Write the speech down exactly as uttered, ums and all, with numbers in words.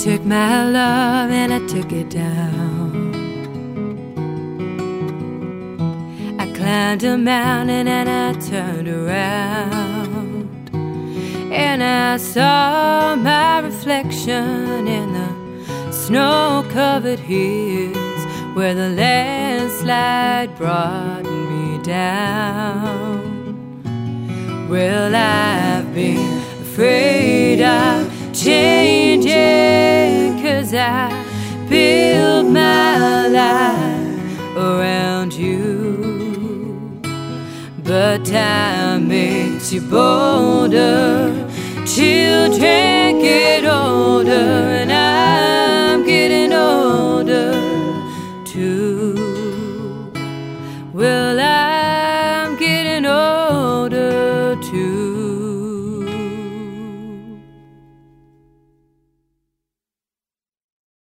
took my love and I took it down. I climbed a mountain and I turned around, and I saw my reflection in the snow-covered hills where the landslide brought me down. Well, I've been afraid of changing, 'cause I built my life around you. But time makes you bolder, children get older, and I